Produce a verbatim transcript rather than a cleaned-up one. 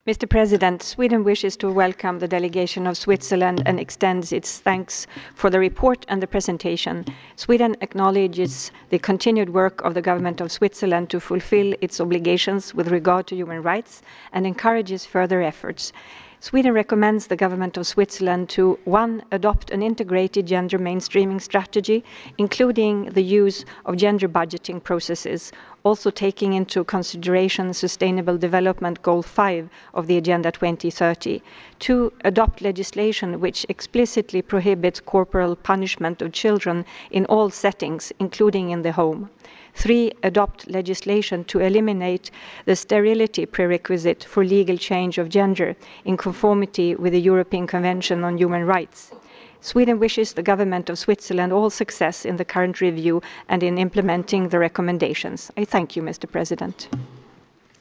Mister President, Sweden wishes to welcome the delegation of Switzerland and extends its thanks for the report and the presentation. Sweden acknowledges the continued work of the government of Switzerland to fulfill its obligations with regard to human rights and encourages further efforts. Sweden recommends the government of Switzerland to, one, adopt an integrated gender mainstreaming strategy, including the use of gender budgeting processes, also taking into consideration Sustainable Development Goal five of the Agenda twenty thirty. Two, adopt legislation which explicitly prohibits corporal punishment of children in all settings, including in the home. Three, adopt legislation to eliminate the sterility prerequisite for legal change of gender in conformity with the European Convention on Human Rights. Sweden wishes the government of Switzerland all success in the current review and in implementing the recommendations. I thank you, Mister President.